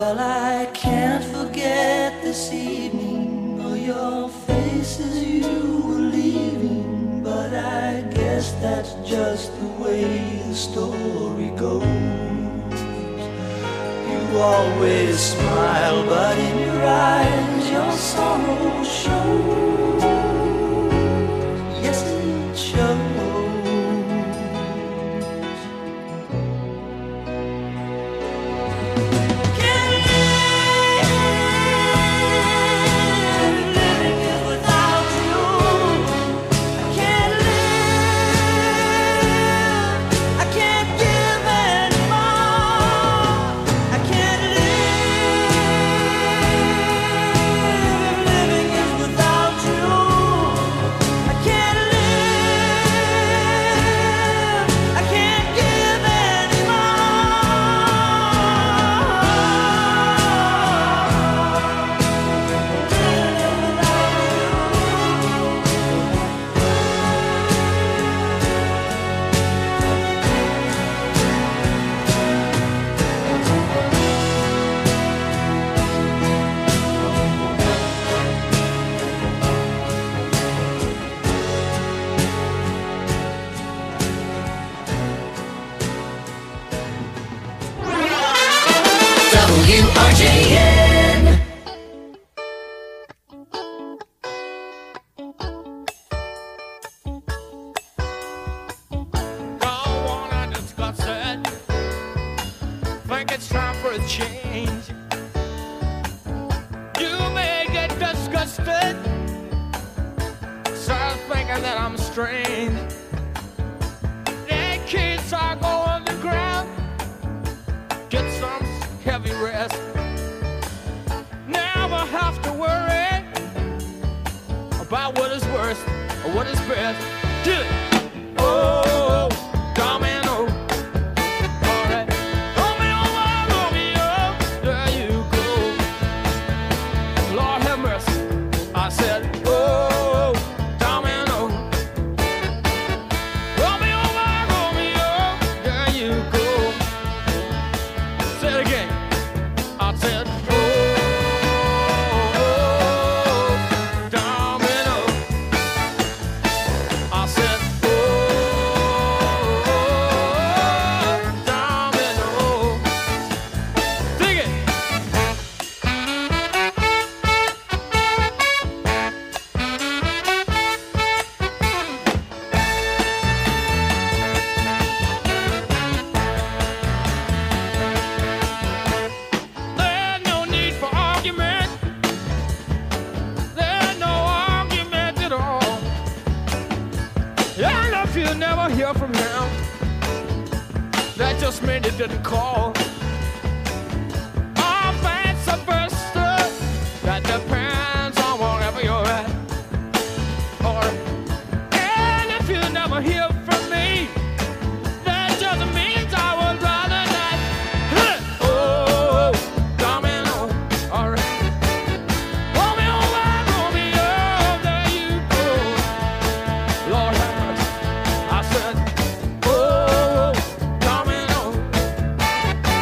Well, I can't forget this evening or your face as you were leaving, but I guess that's just the way the story goes. You always smile, but in your eyes your sorrow shows. Yes, it shows. WRJN. Don't wanna discuss it. Think it's time for a change. You may get disgusted. Start thinking that I'm strange. That kids are going to ground. Get some heavy rest. Never have to worry about what is worst or what is best. Do it. Oh, domino. All right. Romeo, Romeo, there you go. Lord have mercy. I said, oh, domino. Romeo, Romeo, there you go. Say it again. I said, oh, domino. I said, oh, domino. Dig it. There's no need for argument. There's no argument at all. And if you never hear from him, that just means he didn't call. All vice versa, that depends on wherever you're at. Or, and if you never hear from me, that just means I would rather not. Oh, domino, all right. Romeo, Romeo, there you go. Lord have mercy. I said, oh, domino.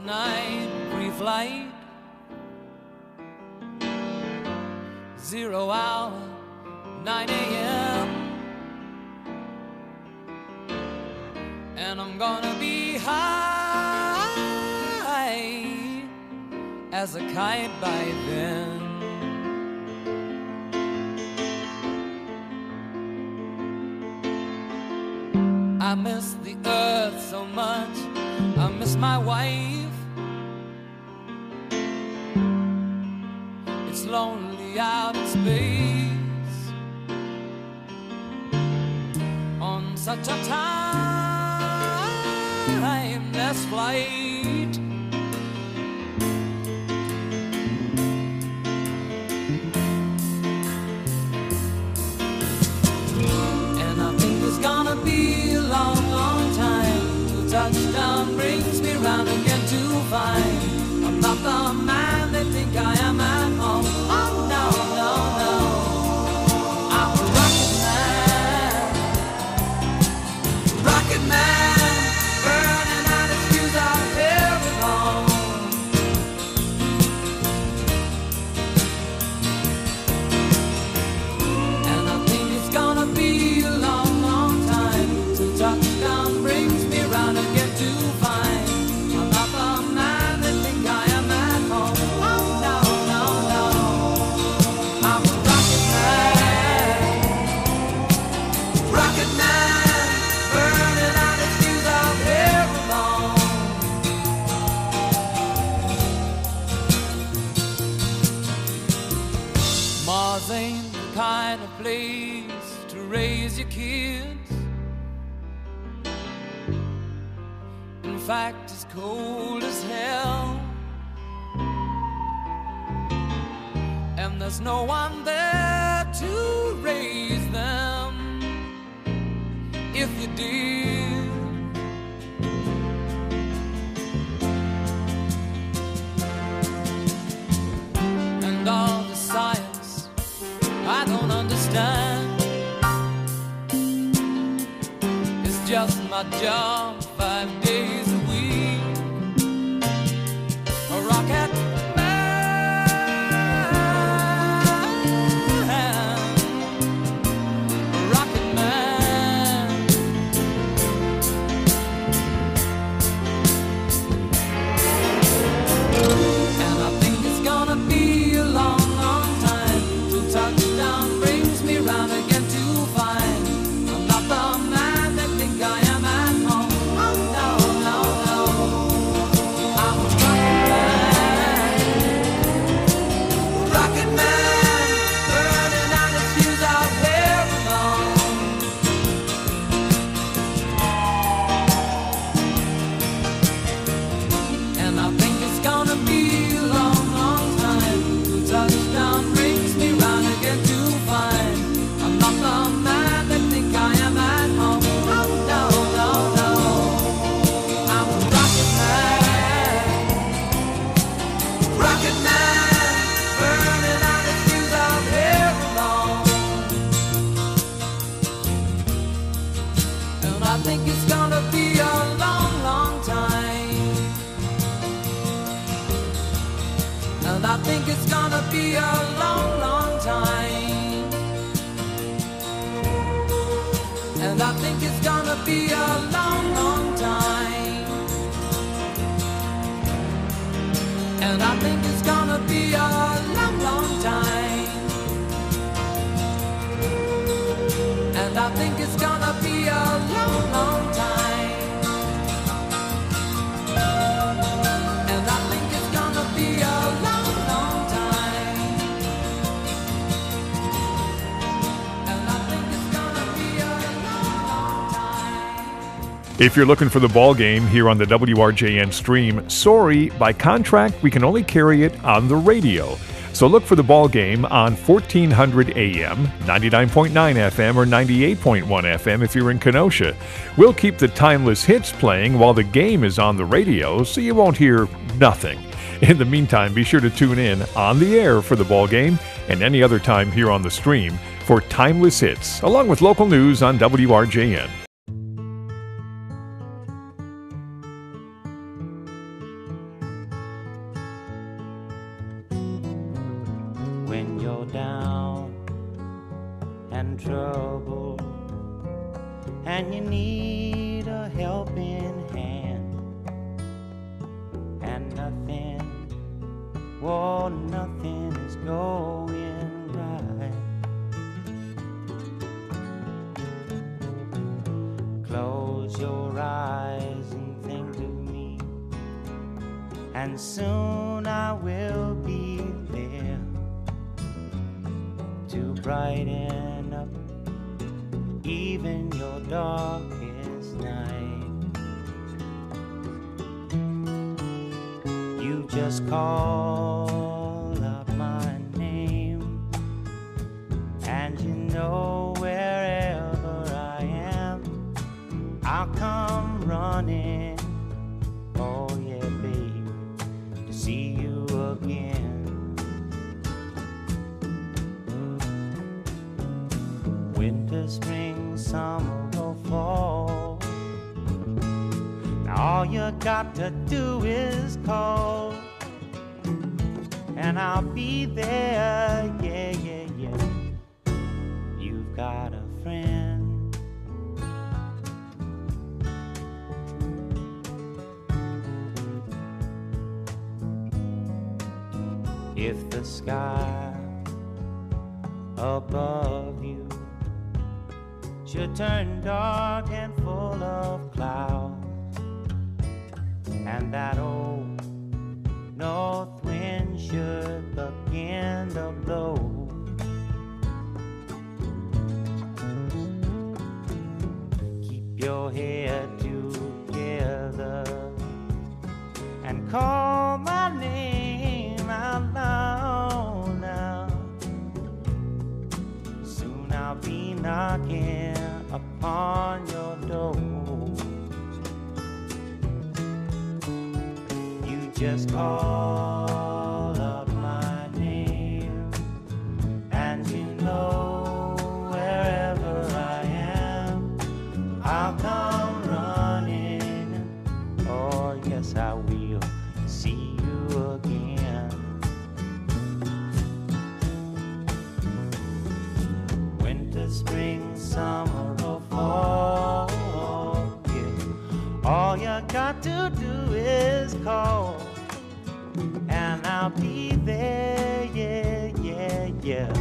night, pre-flight, 0 hour, 9 a.m. And I'm gonna be high as a kite by then. I miss the earth so much, I miss my wife. It's lonely out in space on such a timeless flight. And I think it's gonna be a long, long time till touchdown brings me round again to find I'm not the man they think I am at home. Oh no, no, no, I'm a rocket man, burning out his fuse out here alone. And I think it's gonna be a long, long time till touchdown brings me round again to find I'm not the man they think I am at home. Oh no, no, no, I'm a rocket man, burning out his fuse out here alone. Mars ain't the kind of place to raise your kids. In fact, it's cold as hell, and there's no one there to raise them if you did. And all the science I don't understand, it's just my job 5 days a week. A rocket man, a rocket man. And I think it's gonna be a long, long time till touchdown brings me round again to find I'm not the man they think I am at home. Oh no, no, no, I'm a rocket man, burning out his fuse out here alone. And I think it's gonna be a long, long time till touchdown brings me round again to find I'm not the man they think I am at home. Oh no, no, no, I'm a rocket man, burning out his fuse out here alone. And I think it's gonna be a long, long time. And I think it's gonna be a long, long time. And I think it's gonna be a long, long time. And I think it's gonna be a long, long time. And I think it's gonna be a long, long time. And I think it's gonna be a long, long time. And I think it's gonna be a long, long time. If you're looking for the ball game here on the WRJN stream, sorry, by contract, we can only carry it on the radio. So look for the ball game on 1400 AM, 99.9 FM, or 98.1 FM if you're in Kenosha. We'll keep the timeless hits playing while the game is on the radio, so you won't hear nothing. In the meantime, be sure to tune in on the air for the ball game and any other time here on the stream for timeless hits, along with local news on WRJN. when you're down and troubled and you need a helping hand, and nothing, oh, nothing is going right. Close your eyes and think of me, and soon I will be there to brighten up even your darkest night. You just call out my name, and you know wherever I am, I'll come running. Oh yeah, baby, to see you again. Winter, spring, summer, or fall, now all you got to do is call, and I'll be there, yeah, yeah, yeah. You've got a friend. If the sky above you should turn dark and full of clouds, and that old north wind should begin to blow, keep your head together and call my name out loud now. Soon I'll be knocking upon your door. You just call out my name, and you know wherever I am, I'll come running. Oh yes, I will see you again. Winter, spring, summer, or fall, yeah. All you got to do is call, and I'll be there, yeah, yeah, yeah.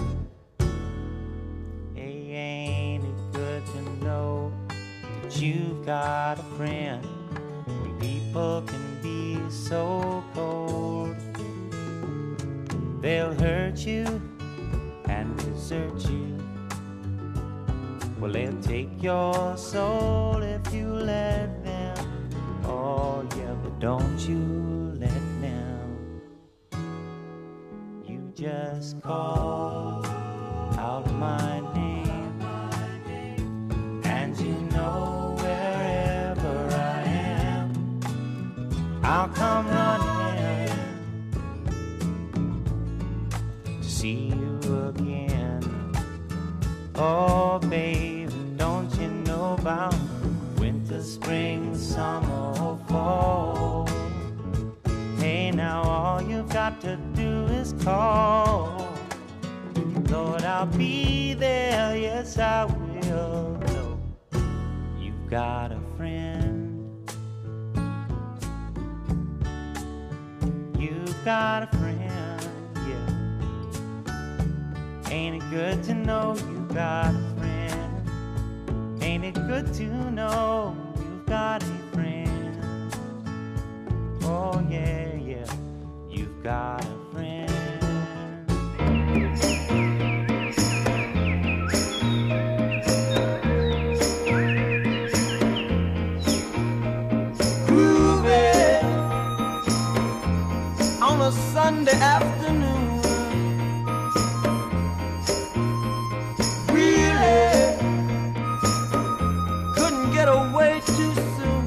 Hey, ain't it good to know that you've got a friend? When people can be so cold, they'll hurt you and desert you. Well, they'll take your soul if you let them. Oh yeah, but don't you let them. You just call out my name, and you know wherever I am, I'll come running to see you again. Oh baby, don't you know about winter, spring, summer, or fall? Hey, now all you've got to do is call. Lord, I'll be there, yes I will. No, you've got a friend. You've got a friend, yeah. Ain't it good to know you've got a friend? Ain't it good to know you've got a friend? Oh yeah, yeah, you've got a friend. Groovy on a Sunday afternoon. Really couldn't get away too soon.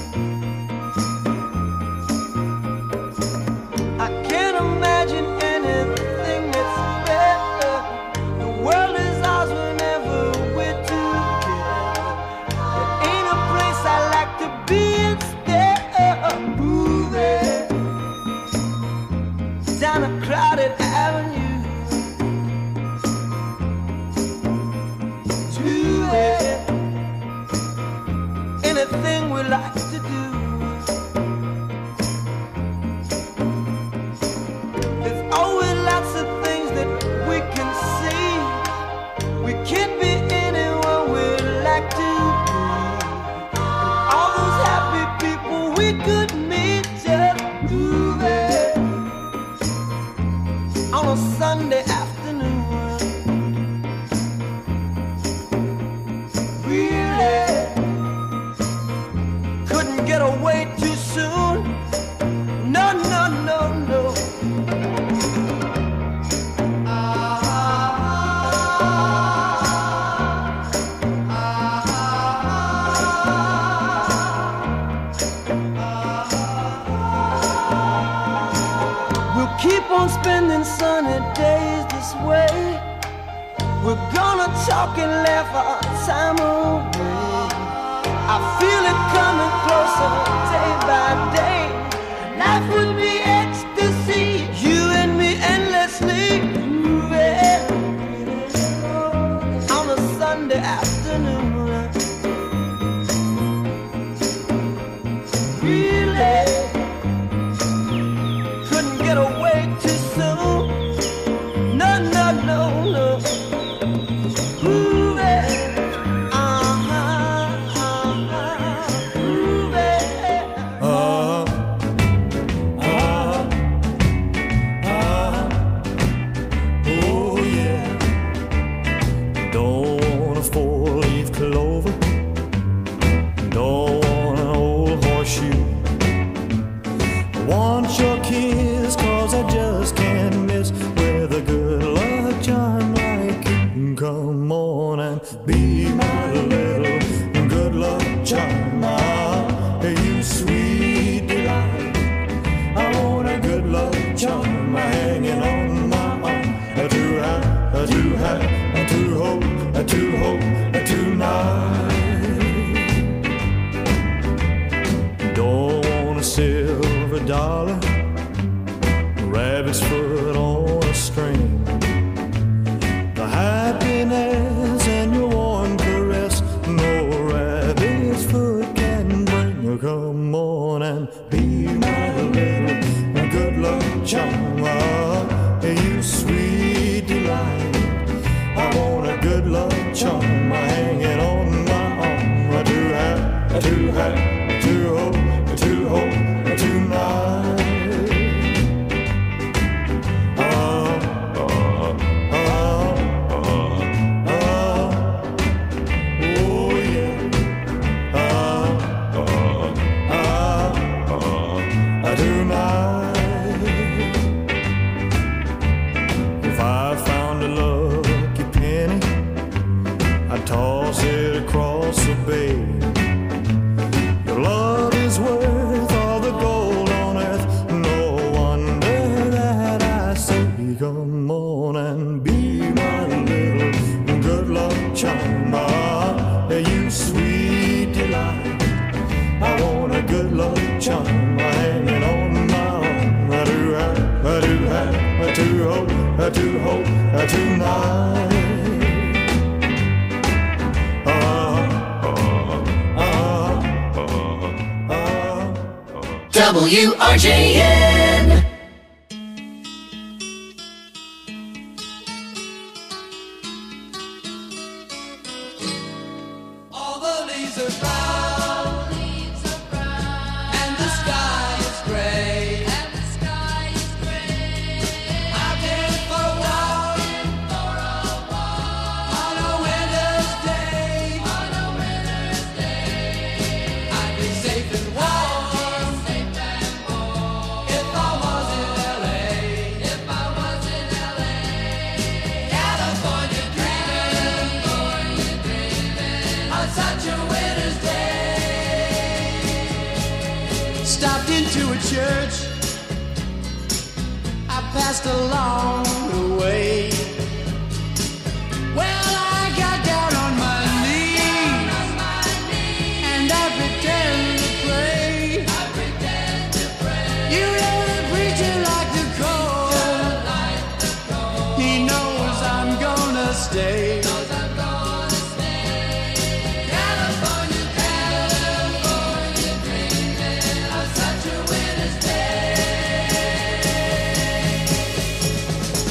I can't imagine anything that's better. The world is ours whenever we're together. There ain't a place I like to be instead of moving down a crowded keep on spending sunny days this way. We're gonna talk and laugh our time away. I feel it coming closer day by day. Life would be ecstasy, you and me endlessly moving on a Sunday afternoon. Really couldn't get away too soon. No, no, no, no. $1 rabbit's foot on a string. The happiness in your warm caress, no rabbit's foot can bring. Come on and be my little good luck charm. You sweet delight, I want a good luck charm hanging on my arm. I do have, to hope tonight. If I found a lucky penny, I'd toss it across the bay. Your love is worth all the gold on earth. No wonder that I say, come on and be my little good luck charm. You sweet delight, I want a good luck charm hanging on my arm. I do hope tonight. WRJN. All the leaves are brown, and the sky is gray. Out there for a walk on a winter's day. I'd be safe and warm if I was in LA. California dreaming on such a winter's day. Stopped into a church, I passed along the way. Well, I got down on my knees and I pretend to pray. You know the preacher like the cold. He knows I'm gonna stay. California dreaming on such a winter's day.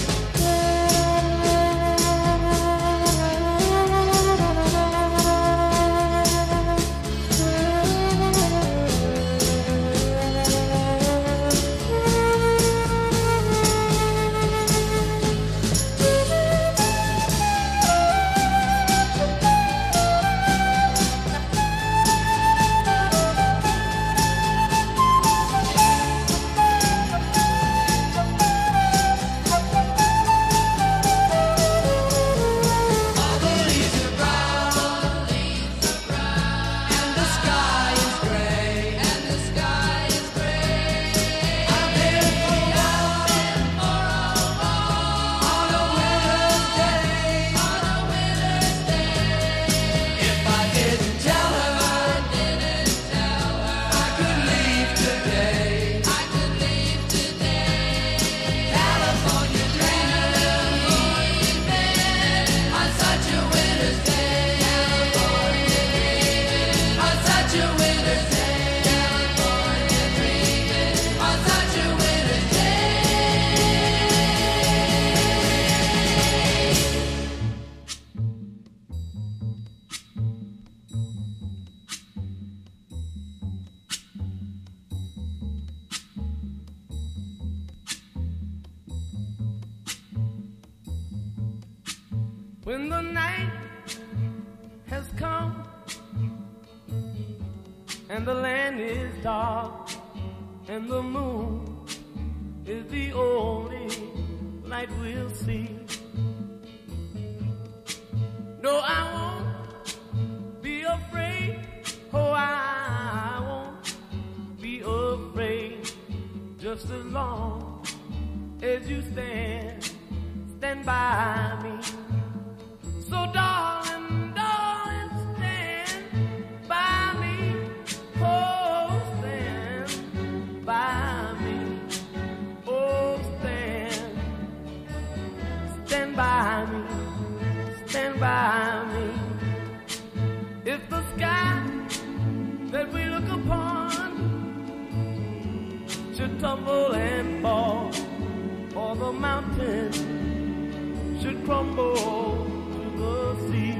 When the night has come and the land is dark and the moon is the only light we'll see. No, I won't be afraid. Oh, I won't be afraid. Just as long as you stand by me. So darling, darling, stand by me. Oh, stand by me. Oh, stand by me. Stand by me. If the sky that we look upon should tumble and fall, or the mountain should crumble to the sea,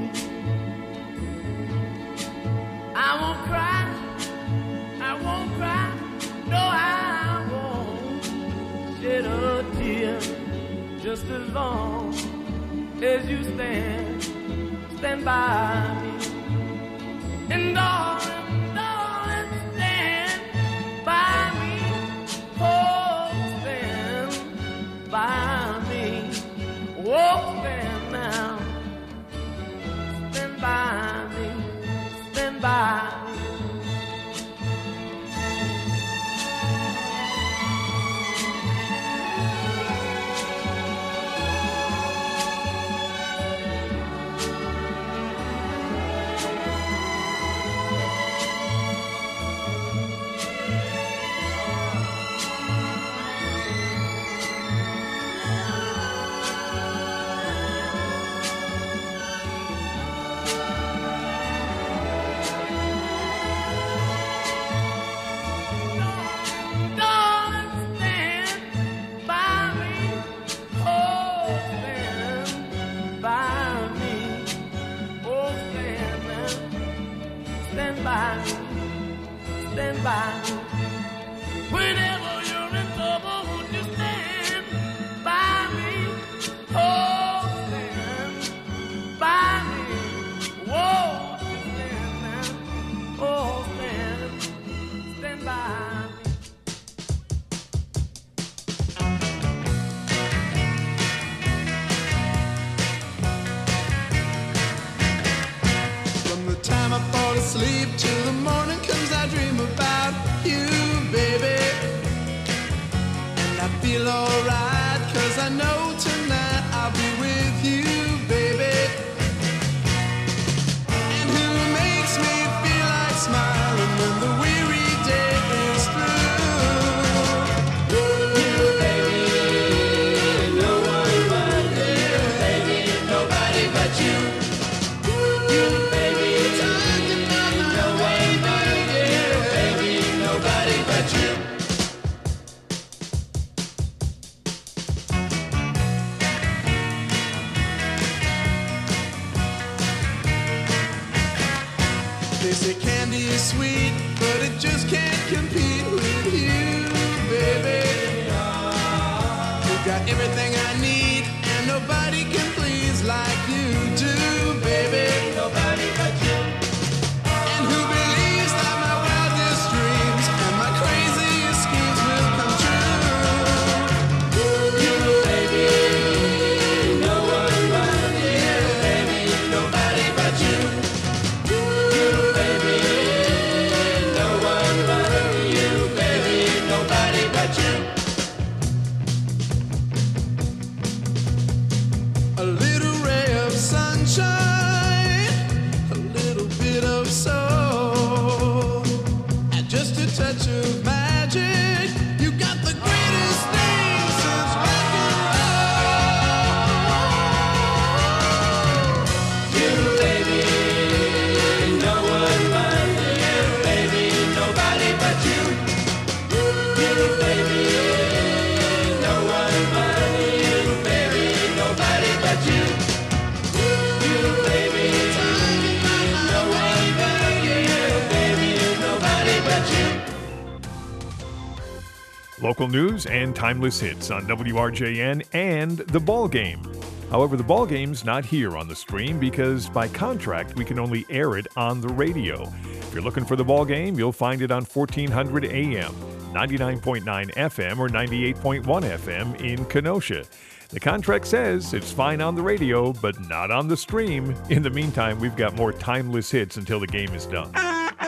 I won't cry, I won't cry, no, I won't shed a tear, just as long as you stand by me. And darling, darling, stand by me. Oh, stand by me. Oh, stand now. Stand by me. Stand by me. Stand by me. Whenever you're in trouble, won't you stand by me? Oh, stand by me. Whoa, stand now. Oh, stand by me. From the time I fall asleep till the morning comes, I dream about you, baby. And I feel alright, 'cause I know tonight I'll be with you, baby. And who makes me feel like smiling when the weary day is through? You, baby, no one but you, baby, nobody but you. You, baby, no one but you, baby, nobody but you. They say candy is sweet, but it just can't compete with you, baby. You got everything I need, and nobody can please like you do, baby. Nobody but you. And who believes that my wildest dreams and my craziest schemes will come true? You, baby, no one but you, baby, nobody but you. You, baby, no one but you, baby, nobody but you. A little ray of sunshine, a little bit of soul, and just a touch of magic. You got the greatest thing since rock and roll. You, baby, no one but you, baby, nobody but you. You, baby, no one but you, baby, nobody but you. You, baby, no one but you, baby, nobody but you. Local news and timeless hits on WRJN and The Ball Game. However, the ball game's not here on the stream because by contract we can only air it on the radio. If you're looking for the ball game, you'll find it on 1400 AM, 99.9 FM, or 98.1 FM in Kenosha. The contract says it's fine on the radio, but not on the stream. In the meantime, we've got more timeless hits until the game is done.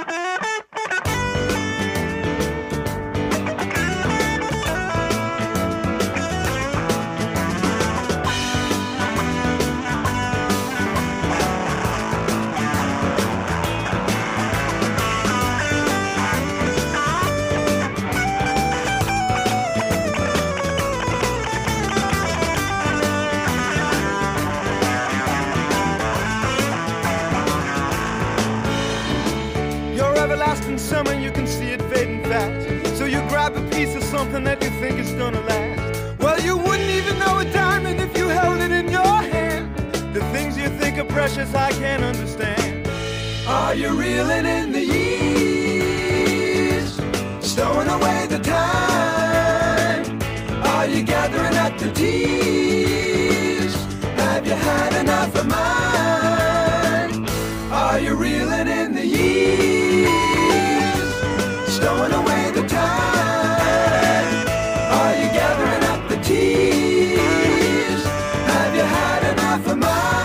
Summer, you can see it fading fast. So you grab a piece of something that you think is gonna last. Well, you wouldn't even know a diamond if you held it in your hand. The things you think are precious, I can't understand. Are you reeling in the years, stowing away the time? Are you gathering up the tears? Have you had enough of mine? Are you reeling in the years, stowing away the time? Are you gathering up the tears? Have you had enough of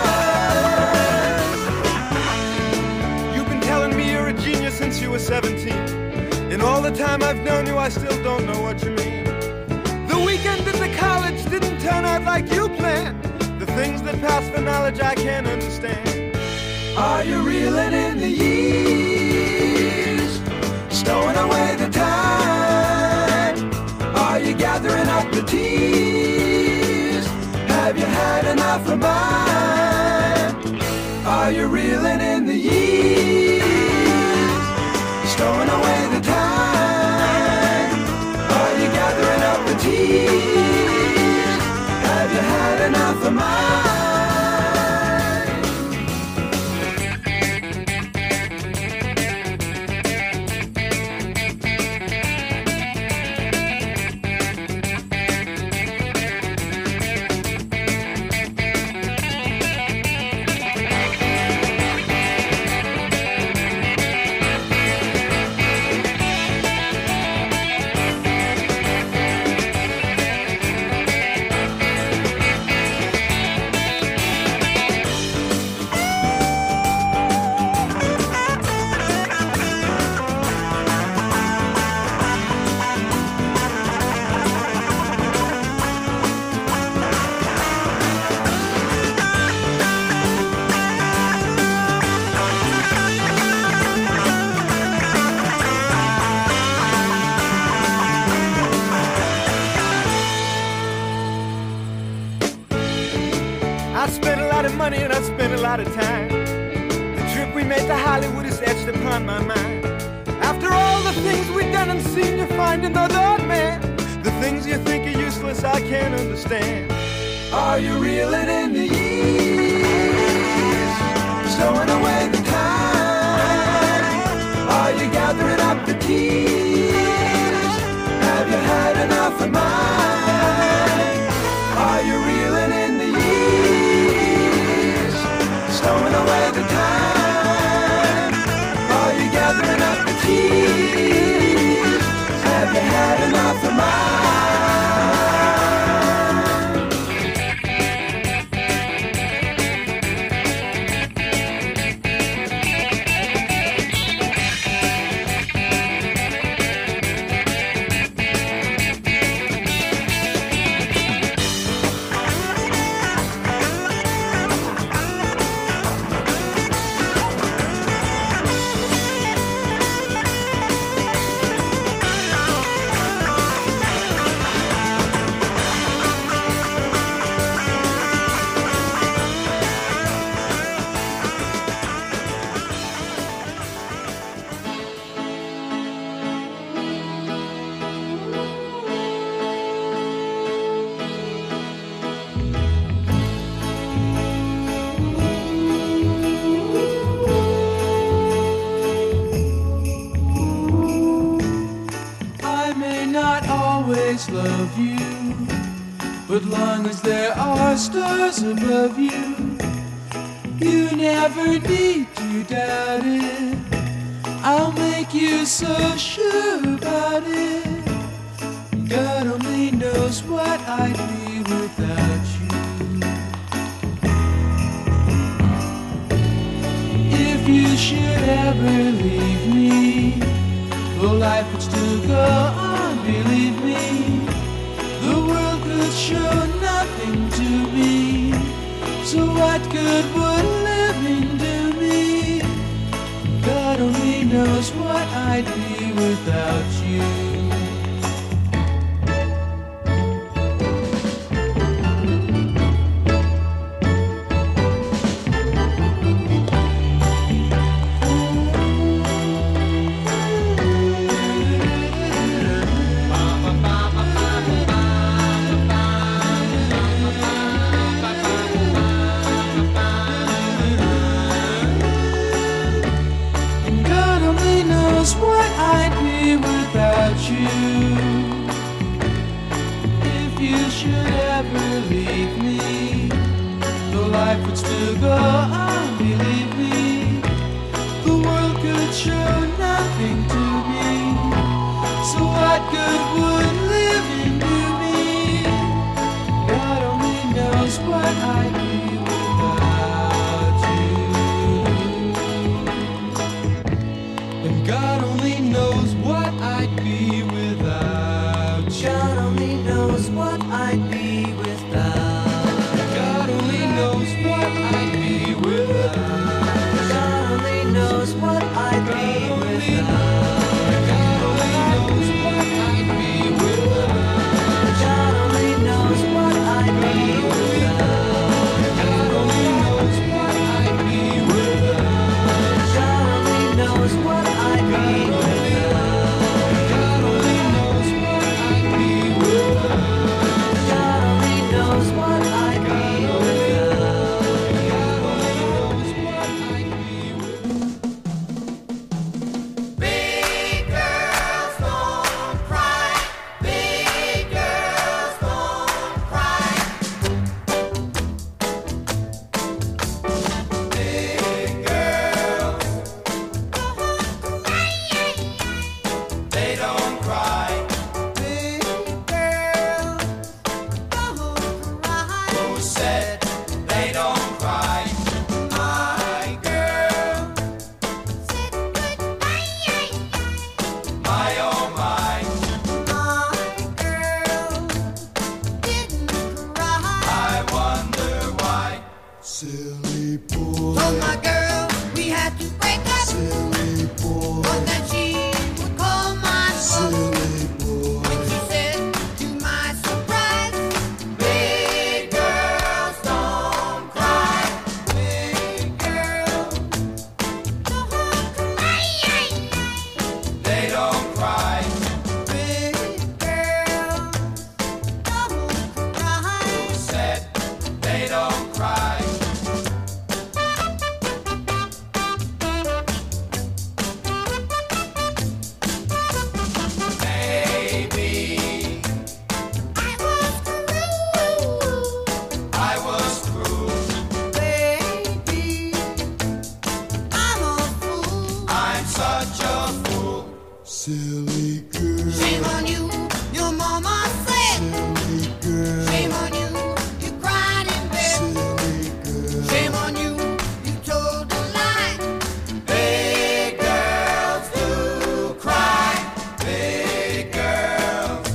mine? You've been telling me you're a genius since you were 17. In all the time I've known you, I still don't know what you mean. The weekend at the college didn't turn out like you planned. The things that pass for knowledge I can't understand. Are you reeling in the years, stowing away the time? Are you gathering up the tears? Have you had enough of mine? Are you reeling in the years, stowing away the time? Are you gathering up the tears? Have you had enough of mine? Money and I spent a lot of time. The trip we made to Hollywood is etched upon my mind. After all the things we've done and seen, you find another man. The things you think are useless, I can't understand. Are you reeling in the years, stowing away the time? Are you gathering up the tears? Have you had enough of mine? Are you reeling in the years, stowing away the time? Are you gathering up the tears? Have you had enough of mine? Love you, But long as there are stars above you, you never need to doubt it. I'll make you so sure about it. God only knows what I'd be without you. If you should ever leave me, the life would still go on, believe me. The world could show nothing to me. So what good would living do me? God only knows what I'd be without you. What I'd be without you. If you should ever leave me, the life would still go on, believe me. The world could show nothing to me. So what good would living do me? God only knows what I'd be without you. And God only knows what I'd be without you. God only knows what I'd be without. God only knows what I'd be without. God only knows what I'd be without. God only knows what I'd be without. God only knows what I'd be without. God only knows what I'd be without. God only knows what I'd be without. God only knows what I'd be without. God only knows what I'd be without. Big girls don't cry. Big girls don't cry. Big girls, they don't cry. Big girls don't cry. Who said they don't cry? My girl, my oh my. My girl didn't cry. I wonder why. Silly boy. Told my girl we had to break up, Silly boy. but that she would call my phone. Silly boy. When she said, to my surprise, Big girls don't cry. Big girls, they don't cry. big girl, don't cry. Who said they don't cry? Maybe I was cruel. Baby, I'm a fool. I'm such a fool. Silly girl. Shame on you, your mama said. Silly girl. Shame on you, you cried in bed. Silly girl. Shame on you, you told a lie. Big girls do cry. Big girls,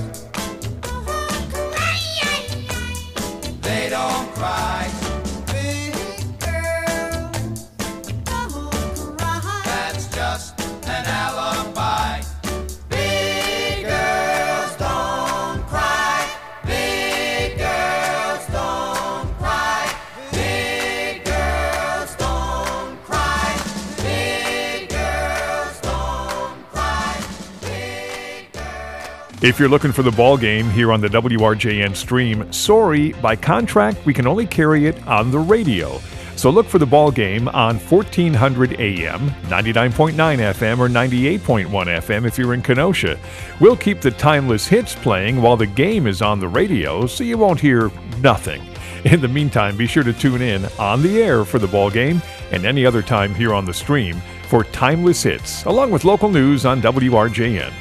they don't cry. Big girl, don't cry. That's just an alibi. Big girls don't cry. Big girls don't cry. Big girls don't cry. Big girls don't cry. Big girls. If you're looking for the ball game here on the WRJN stream, sorry, by contract, we can only carry it on the radio. So look for the ball game on 1400 AM, 99.9 FM, or 98.1 FM if you're in Kenosha. We'll keep the timeless hits playing while the game is on the radio, so you won't hear nothing. In the meantime, be sure to tune in on the air for the ball game and any other time here on the stream for timeless hits, along with local news on WRJN.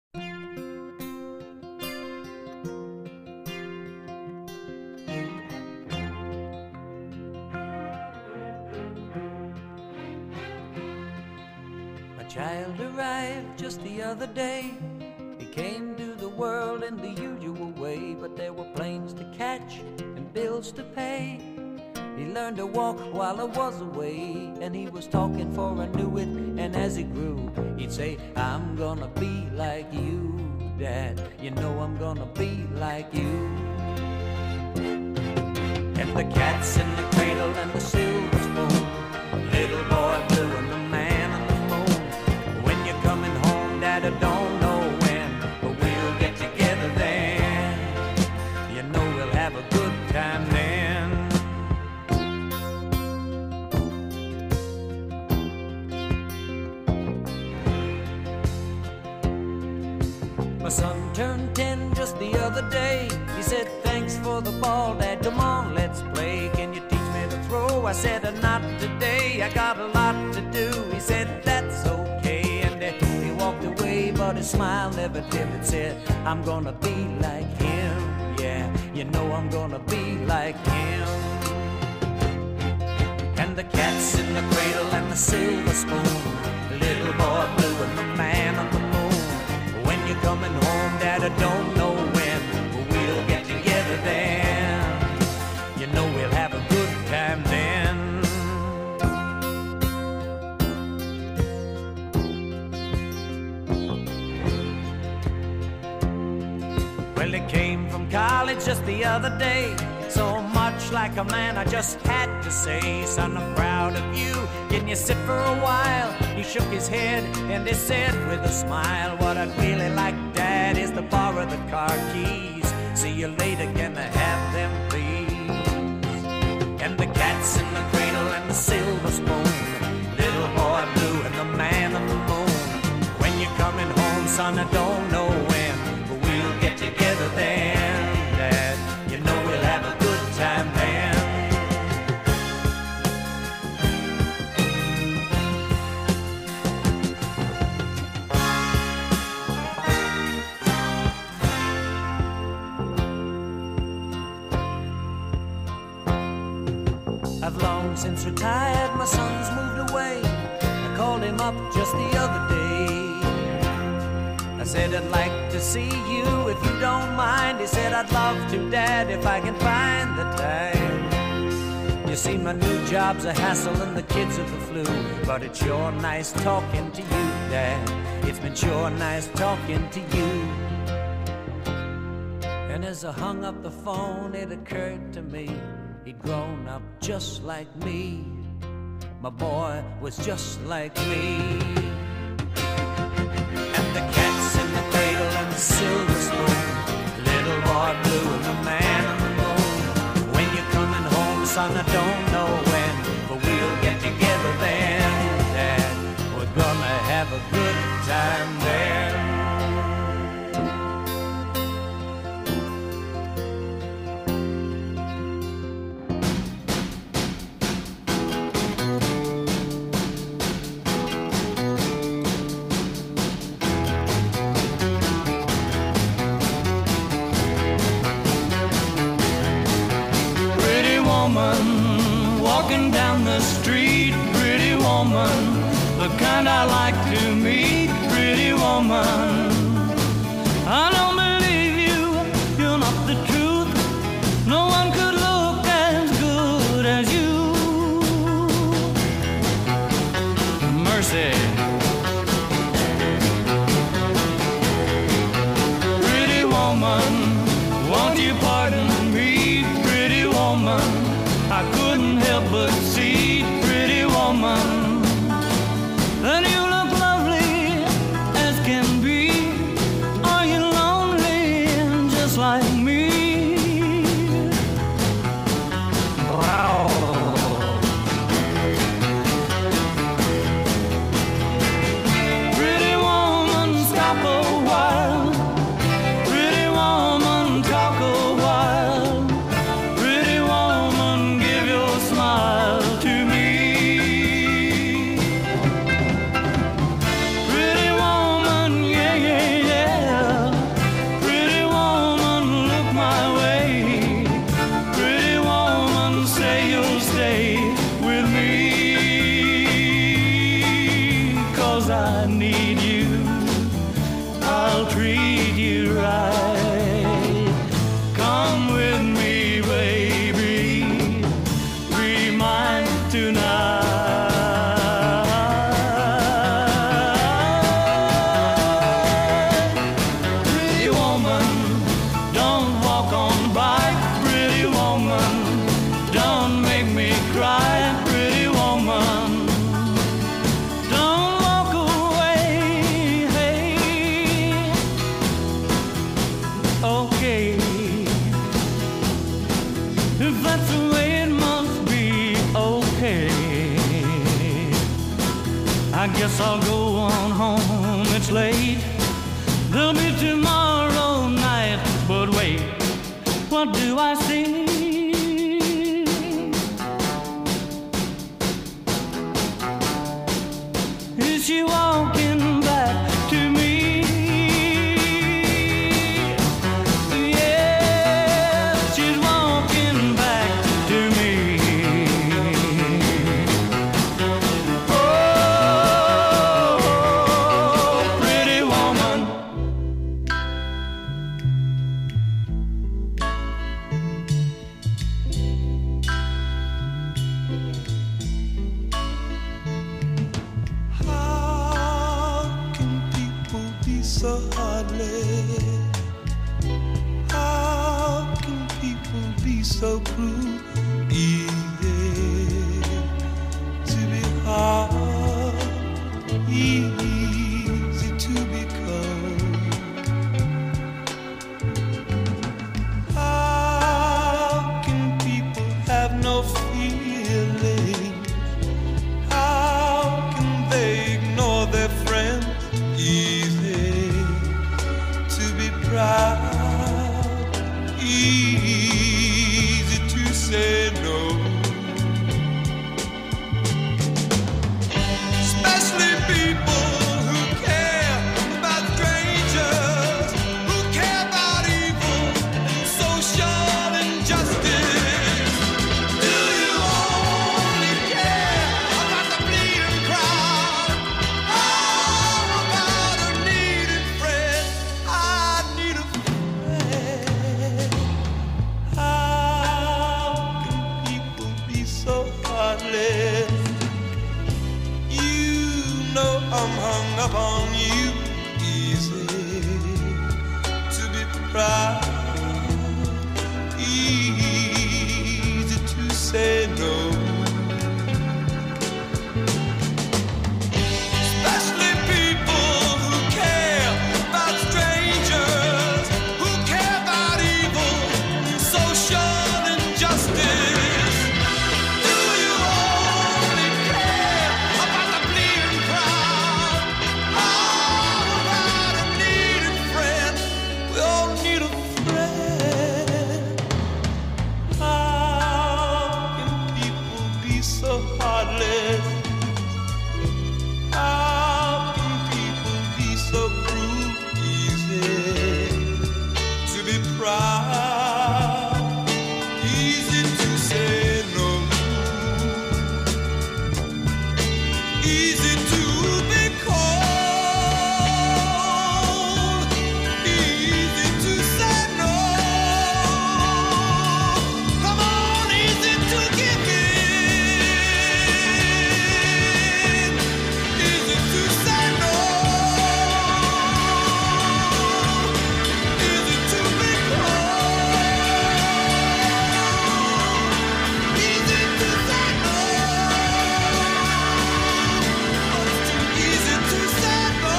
A child arrived just the other day. He came to the world in the usual way, but there were planes to catch and bills to pay. He learned to walk while I was away, and he was talking for I knew it. And as he grew, he'd say, I'm gonna be like you, Dad. You know I'm gonna be like you. And the cat's in the cradle and the silver spoon, little boy blue and the man on the moon. When you're coming home, Dad, I don't know when, but we'll get together then. You know we'll have a good time then. My son turned 10 just the other day. He said, thanks for the ball, Dad, come on, let's play. Can you teach me to throw? I said, not today, I got a lot to do. He said, that's okay, and he walked away, but his smile never dimmed. Said, I'm gonna be like him, yeah, you know I'm gonna be like him. And the cat's in the cradle and the silver spoon, the little boy blue and the man on the moon. When you're coming home, Dad, I don't know when, but we'll get together then. You know we'll have a good time then. Well, he came from college just the other day. So much like a man, I just had to say, son, I'm proud of you. Can you sit for a while? He shook his head and he said with a smile, what I'd really like, Dad, is to borrow the car keys. See you later, can I have them, please? And the cat's in the cradle and the silver spoon, little boy blue and the man on the moon. When you're coming home, son, I don't know when, but we'll get together then, Dad. You know we'll have a good time then. I've long since retired, my son's moved away. I called him up just the other day. I said, I'd like to see you if you don't mind. He said, I'd love to, Dad, if I can find the time. You see, my new job's a hassle and the kids are the flu, but it's sure nice talking to you, Dad. It's been sure nice talking to you. And as I hung up the phone, it occurred to me, he'd grown up just like me. My boy was just like me. And the cat's in the cradle and the silver spoon, little boy blue and the man on the moon. When you're coming home, son, I don't know when, but we'll get together then, Dad. We're gonna have a good time then. Walking down the street, pretty woman, the kind I like to meet, pretty woman. I don't believe you, you're not the truth. No one could look as good as you. Mercy. Pretty woman, won't you pardon me, pretty woman? I couldn't help but see, pretty woman, that you look lovely as can be. Are you lonely just like me? walk on by, pretty woman. Don't make me cry, pretty woman. Don't walk away, hey. Okay, if that's the way it must be, okay. I guess I'll go on home, it's late. There'll be tomorrow night, but wait, what do I see? Is she walking back to me? Yes, she's walking back to me. So heartless. How can people be so cruel? Easy to be hard, easy to be cold. How can people have no feelings? How can they ignore their friends? Proud, easy to say no. Especially people who care about strangers, who care about evil and social injustice. Do you only care about the bleeding crowd? How about a needed friend? I'm hung up on you, easy to be proud, easy to say no. Especially people who care about strangers, who care about evil and social injustice. Do you only care about the bleeding crowd? How about a needed friend? We all need a friend. How can people be so heartless? How can people be so cruel? Easy to be proud, easy to say no, easy to be cold, easy to say no. Come on, easy to give in, easy to say no, easy to be cold, easy to say no. Easy to say no.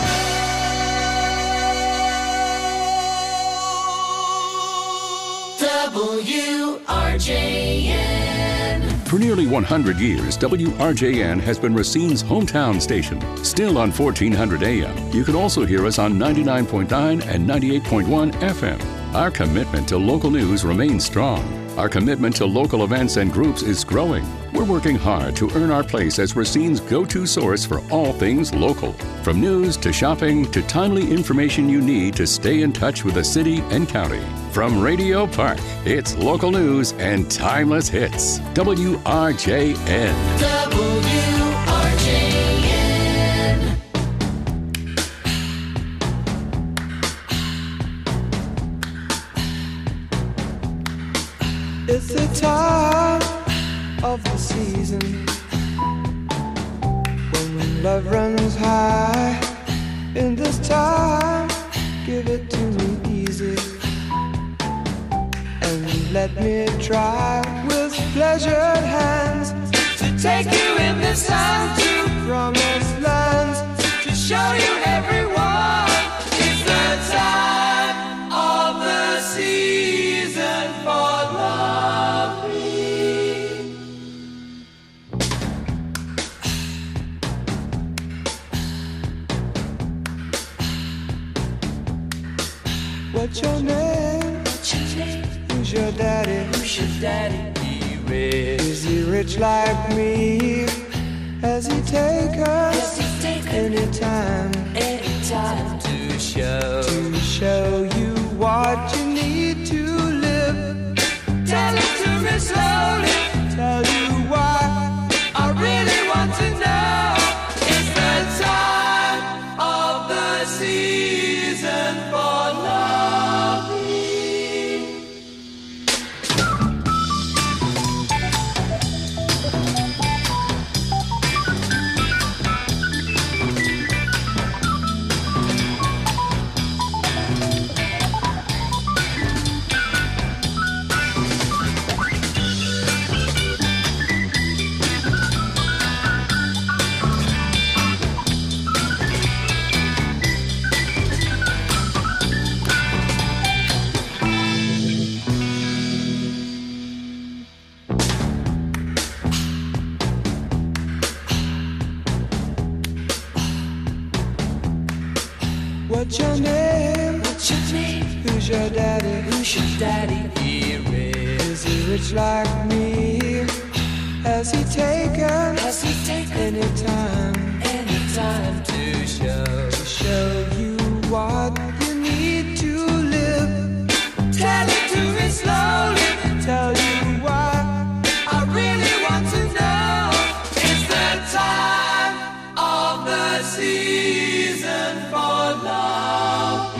WRJN. For nearly 100 years, WRJN has been Racine's hometown station. Still on 1400 AM, you can also hear us on 99.9 and 98.1 FM. Our commitment to local news remains strong. Our commitment to local events and groups is growing. We're working hard to earn our place as Racine's go-to source for all things local. From news to shopping to timely information you need to stay in touch with the city and county. From Radio Park, it's local news and timeless hits. WRJN. WRJN. It's the time of the season when love runs high. In this time, give it to me easy. Let me try with pleasured hands to take you in the sun to promised lands, to show you everyone. It's the time of the season for loving. What's your name? Who's your daddy? Who's your daddy? Is he rich like me? Has he take us anytime to show you what you need to live? Tell it to me slowly. Tell you why I really want to know. It's the time of the season for loving. What's your name? What's your name? Who's your daddy? Who's your daddy? Here Is he rich like me? Has he taken anytime to show you what you need to live? tell it to me slowly. Tell you why I really want to know. It's the time of the season for loving.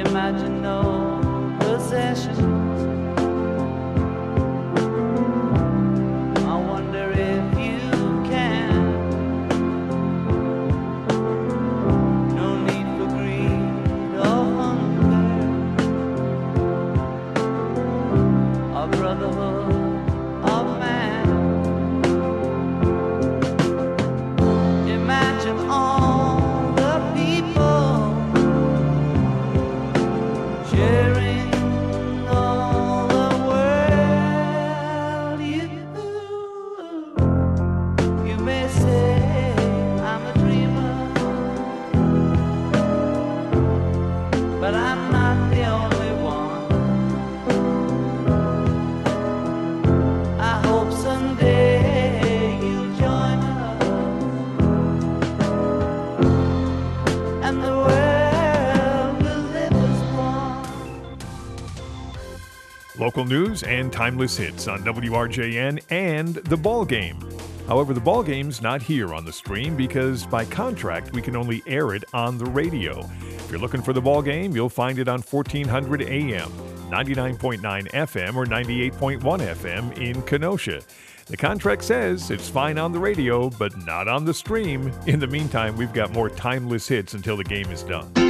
Imagine no possessions. I wonder if you can. No need for greed or hunger, or brotherhood of man. Imagine all the people sharing all the world. You may say I'm a dreamer, but I'm not the only one. I hope someday you'll join us, and the world will live as one. Local news and timeless hits on WRJN and The Ball Game. However, The Ball Game's not here on the stream because by contract we can only air it on the radio. If you're looking for The Ball Game, you'll find it on 1400 AM, 99.9 FM, or 98.1 FM in Kenosha. The contract says it's fine on the radio, but not on the stream. In the meantime, we've got more timeless hits until the game is done.